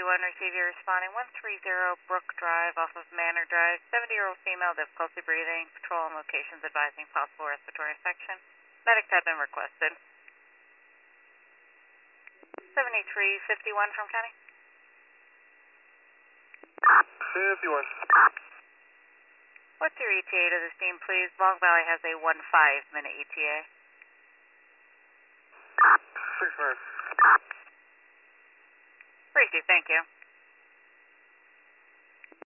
receive you responding 130 Brook Drive off of Manor Drive, 70-year-old female, difficulty breathing, patrol on locations advising possible respiratory infection. Medics have been requested. 7351 from County. 51. What's your ETA to the scene, please? Long Valley has a 15-minute ETA. 6 minutes. Appreciate it, thank you.